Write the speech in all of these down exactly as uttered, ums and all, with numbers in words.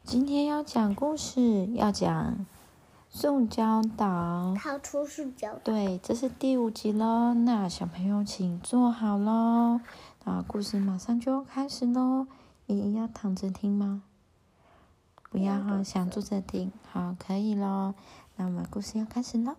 今天要讲故事，要讲塑胶岛。 逃出塑胶岛。 对，这是第五集咯。那小朋友请坐好咯。那故事马上就要开始咯。你要躺着听吗？不要哈，想坐着听。好，可以咯。那我们故事要开始咯。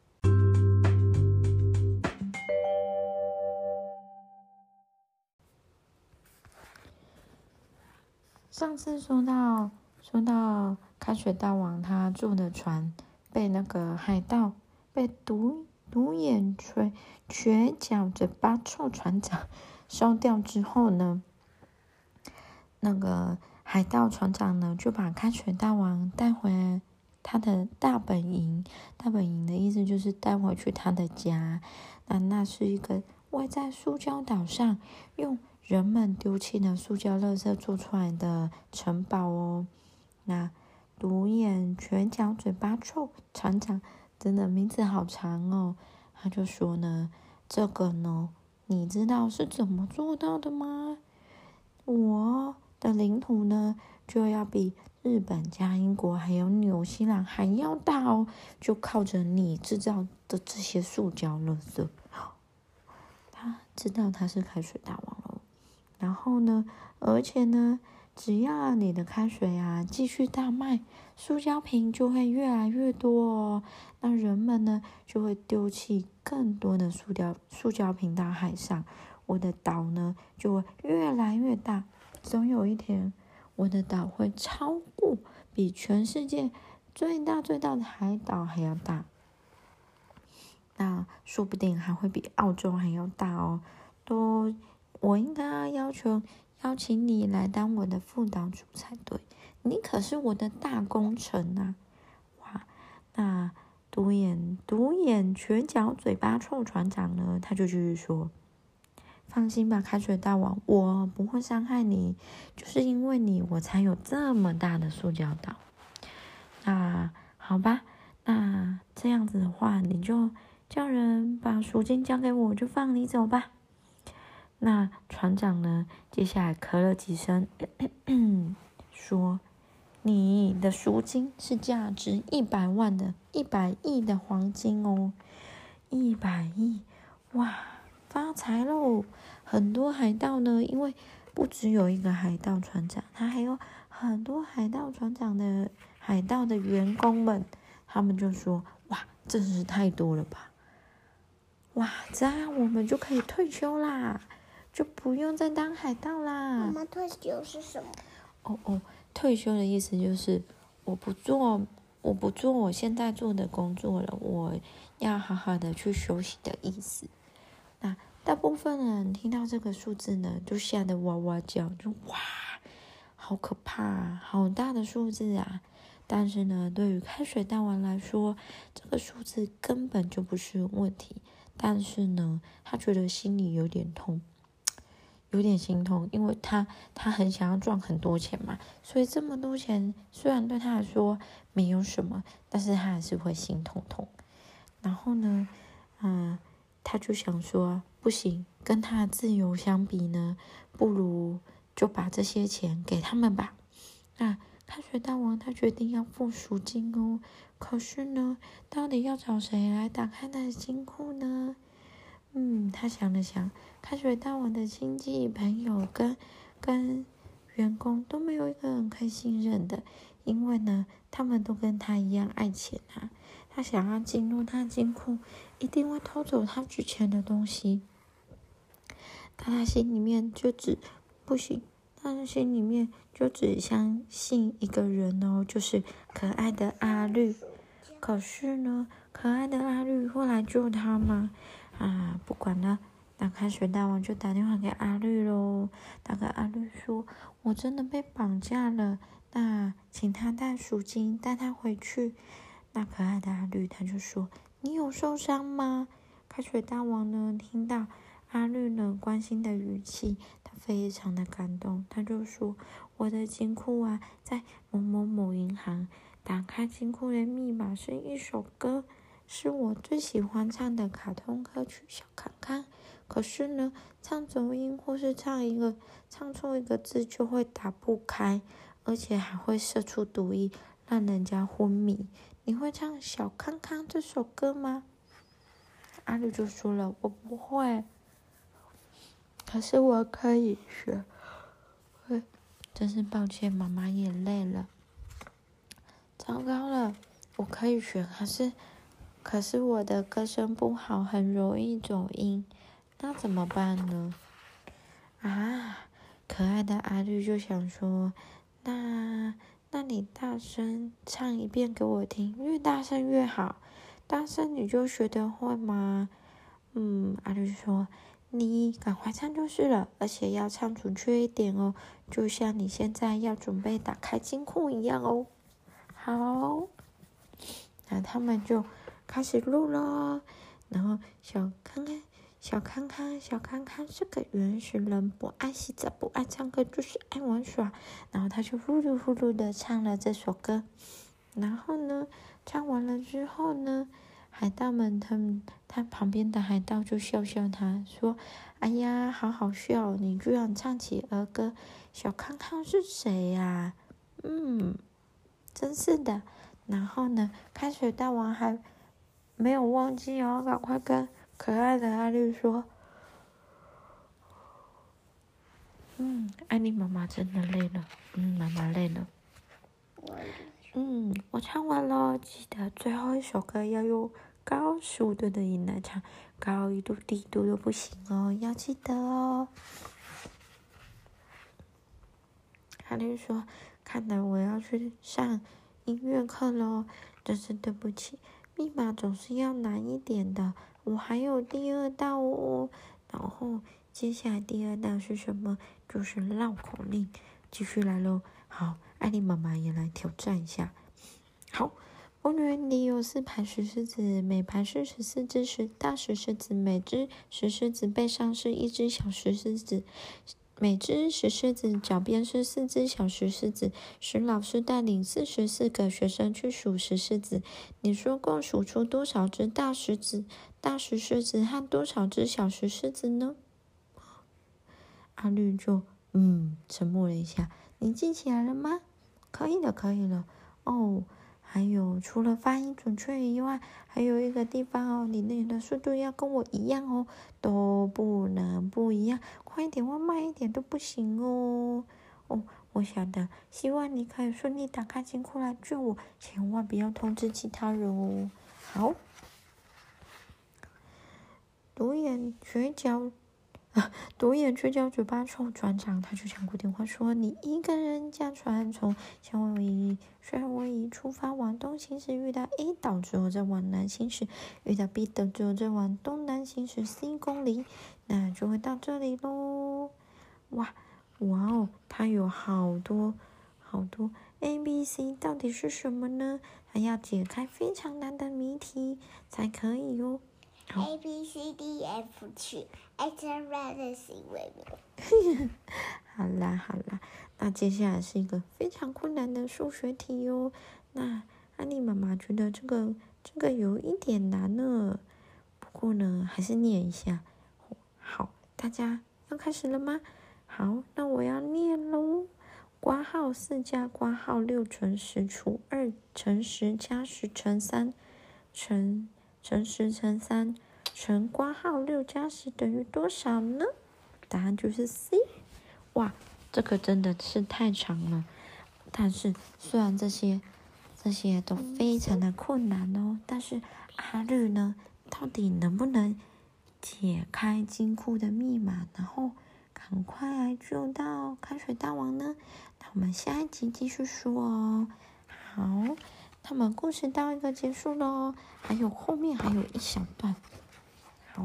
上次说到说到开水大王他坐的船被那个海盗被独独眼垂瘸脚嘴巴臭船长烧掉之后呢，那个海盗船长呢就把开水大王带回他的大本营。大本营的意思就是带回去他的家。那那是一个位在塑胶岛上用人们丢弃的塑胶垃圾做出来的城堡哦。那独眼瘸脚嘴巴臭船长真的名字好长哦。他就说呢，这个呢你知道是怎么做到的吗？我的领土呢就要比日本加英国还有纽西兰还要大哦，就靠着你制造的这些塑胶垃圾。他知道他是开水大王了。然后呢，而且呢，只要你的开水啊继续大卖，塑胶瓶就会越来越多哦。那人们呢就会丢弃更多的塑胶塑胶瓶到海上，我的岛呢就会越来越大。总有一天，我的岛会超过比全世界最大最大的海岛还要大。那说不定还会比澳洲还要大哦。都。我应该要要求邀请你来当我的副岛主才对，你可是我的大功臣啊！哇，那独眼独眼瘸脚嘴巴臭船长呢？他就继续说：“放心吧，开水大王，我不会伤害你，就是因为你，我才有这么大的塑胶岛。那好吧，那这样子的话，你就叫人把赎金交给我，就放你走吧。”那船长呢，接下来咳了几声，咳咳说：“你的赎金是价值一百万的，一百亿的黄金哦，一百亿，哇，发财喽！很多海盗呢，因为不只有一个海盗船长，他还有很多海盗船长的海盗的员工们，他们就说：哇，真是太多了吧！哇，这样我们就可以退休啦。”就不用再当海盗啦。 妈妈，退休是什么？ 哦哦，退休的意思就是我不做，我不做我现在做的工作了，我要好好的去休息的意思。那大部分人听到这个数字呢，就吓得哇哇叫，就哇，好可怕啊，好大的数字啊！但是呢，对于开水大王来说，这个数字根本就不是问题。但是呢，他觉得心里有点痛。有点心痛，因为他他很想要赚很多钱嘛，所以这么多钱虽然对他来说没有什么，但是他还是会心痛痛。然后呢，嗯、呃，他就想说，不行，跟他的自由相比呢，不如就把这些钱给他们吧。那开水大王他决定要付赎金哦，可是呢，到底要找谁来打开他的金库呢？嗯，他想了想，开水大王的亲戚朋友跟跟员工都没有一个人可以信任的，因为呢，他们都跟他一样爱钱啊。他想要进入他金库，一定会偷走他值钱的东西。但他心里面就只不行，他心里面就只相信一个人哦，就是可爱的阿绿。可是呢，可爱的阿绿会来救他吗？啊，不管了，那开水大王就打电话给阿绿咯。打给阿绿说：“我真的被绑架了，那请他带赎金带他回去。”那可爱的阿绿他就说：“你有受伤吗？”开水大王呢听到阿绿呢关心的语气，他非常的感动，他就说：“我的金库啊，在某某某银行。打开金库的密码是一首歌。”是我最喜欢唱的卡通歌曲《小康康》，可是呢，唱走音或是唱一个唱错一个字就会打不开， 而且还会射出毒液，让人家昏迷。你会唱《小康康》这首歌吗？阿绿就说了，我不会，可是我可以学。会，真是抱歉，妈妈也累了。糟糕了，我可以学，可是，可是我的歌声不好，很容易走音，那怎么办呢？啊，可爱的阿绿就想说，那，那你大声唱一遍给我听，越大声越好，大声你就学得会吗？嗯，阿绿说，你赶快唱就是了，而且要唱准确一点哦，就像你现在要准备打开金库一样哦。好，那他们就开始录咯。然后小康康，小康康，小康康是个原始人，不爱洗澡，不爱唱歌，就是爱玩耍。然后他就呼噜呼噜的唱了这首歌。然后呢，唱完了之后呢，海盗们他们他旁边的海盗就笑笑他，说：“哎呀，好好笑，你居然唱起儿歌。小康康是谁呀？嗯，真是的。”然后呢，开水大王还没有忘记哦，赶快跟可爱的阿绿说：“嗯，安妮妈妈真的累了，嗯，妈妈累了。嗯，我唱完了，记得最后一首歌要用高十五度的音来唱，高一度、低一度都不行哦，要记得哦。”阿绿说：“看来我要去上音乐课咯，真是对不起，密码总是要难一点的，我还有第二道哦。然后接下来第二道是什么？就是绕口令，继续来咯。好，艾莉妈妈也来挑战一下。好，公园里有四排石狮子，每排是十四只石大石狮子，每只石狮子背上是一只小石狮子。每只石狮子脚边是四只小石狮子，石老师带领四十四个学生去数石狮子。你说共数出多少只大石子、大石狮子和多少只小石狮子呢？阿绿就嗯沉默了一下。你记起来了吗？可以了，可以了。哦，还有除了发音准确以外，还有一个地方哦，你念的速度要跟我一样哦，都不能不一样，快一点或慢一点都不行哦。哦，我晓得，希望你可以顺利打开金库来救我，千万不要通知其他人哦。好，独眼嘴角。啊！独眼嘴角嘴巴臭船长，他就想过电话说：“你一个人驾船从夏威夷、夏威夷出发往东行驶，遇到 A 岛之后再往南行驶，遇到 B 岛之后再往东南行驶 C 公里，那就会到这里咯。”哇哇哦，他有好多好多 A、B、C， 到底是什么呢？还要解开非常难的谜题才可以哦。 A B C D F G H I J K L M N 好啦好啦，那接下来是一个非常困难的数学题哦。那安妮妈妈觉得这个这个有一点难呢，不过呢还是念一下。好，大家要开始了吗？好，那我要念喽。括号四加括号六乘十除二乘十加十乘三乘乘十乘三乘括号六加十等于多少呢？答案就是 C。哇，这个真的是太长了。但是虽然这些这些都非常的困难哦，但是阿绿呢，到底能不能解开金库的密码，然后赶快来救到开水大王呢？那我们下一集继续说哦。好，那么故事到一个结束咯，还有后面还有一小段。好，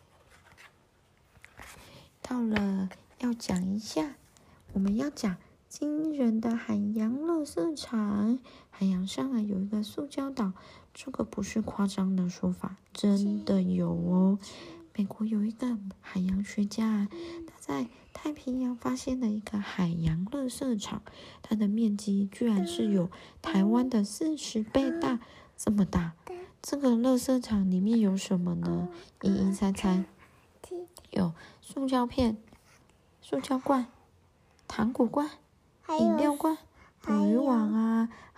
到了要讲一下，我们要讲惊人的海洋垃圾场。海洋上啊有一个塑胶岛，这个不是夸张的说法，真的有哦。美国有一个海洋学家，他在太平洋发现了一个海洋垃圾场，它的面积居然是有台湾的四十倍大，这么大。这个垃圾场里面有什么呢？一一猜猜。有塑胶片、塑胶罐、糖果罐、饮料罐，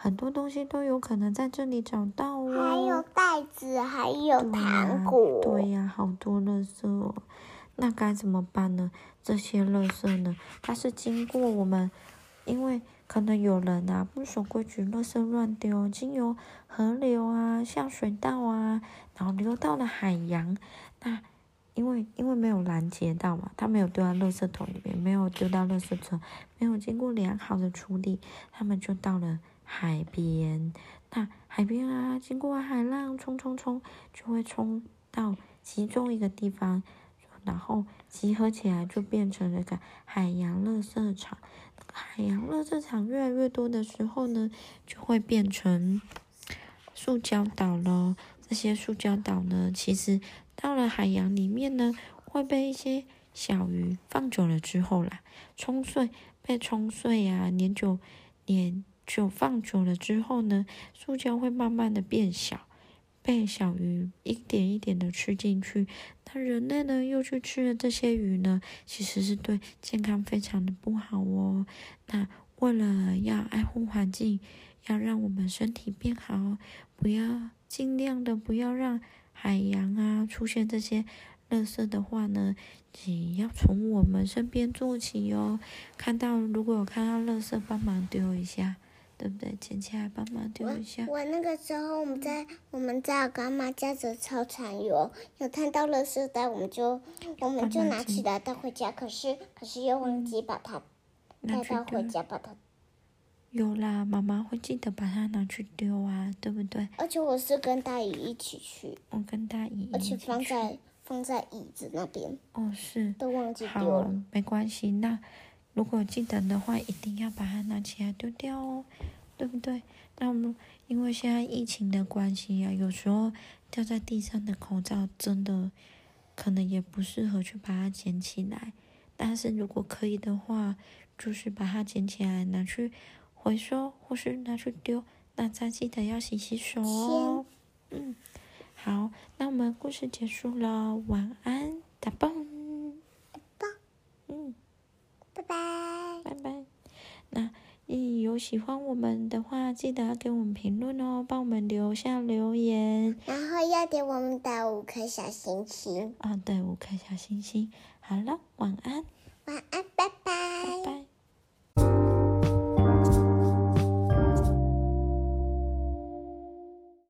很多东西都有可能在这里找到哦。 还有袋子，还有糖果。 对呀、啊，好多垃圾哦。那该怎么办呢？这些垃圾呢，它是经过我们，因为可能有人啊不守规矩，垃圾乱丢，经由河流啊、下水道啊，然后流到了海洋。那因为因为没有拦截到嘛，它没有丢到垃圾桶里面，没有丢到垃圾车，没有经过良好的处理，他们就到了海边。那海边啊，经过海浪冲冲冲，就会冲到其中一个地方，然后集合起来，就变成了一个海洋垃圾场。海洋垃圾场越来越多的时候呢，就会变成塑胶岛了。这些塑胶岛呢，其实到了海洋里面呢，会被一些小鱼放久了之后啦，冲碎，被冲碎啊，年久年久放久了之后呢，塑胶会慢慢的变小，被小鱼一点一点的吃进去。那人类呢，又去吃了这些鱼呢，其实是对健康非常的不好哦。那为了要爱护环境，要让我们身体变好，不要尽量的不要让海洋啊出现这些垃圾的话呢，也要从我们身边做起哦。看到如果有看到垃圾，帮忙丢一下，对不对？捡起来帮忙丢一下。 我, 我那个时候我们在、嗯、我们在我干妈家的操场有有看到垃圾袋，我们就我们就拿起来带回家，可是可是又忘记把它带到回家，把它。 有啦，妈妈会记得把它拿去丢啊，对不对？ 而且我是跟大姨一起去， 我跟大姨一起去， 而且放在放在椅子那边。 哦，是， 都忘记丢了。 好，没关系。那如果记得的话，一定要把它拿起来丢掉哦，对不对？那我们因为现在疫情的关系啊，有时候掉在地上的口罩真的可能也不适合去把它捡起来。但是如果可以的话，就是把它捡起来拿去回收，或是拿去丢，那再记得要洗洗手哦。嗯，好，那我们故事结束了，晚安，打棒， 打棒， 嗯， 拜拜， 拜拜。那你有喜欢我们的话，记得要给我们评论哦，帮我们留下留言， 然后要给我们打五颗小星星。 啊，对，五颗小星星。好了，晚安， 晚安，拜拜， 拜拜。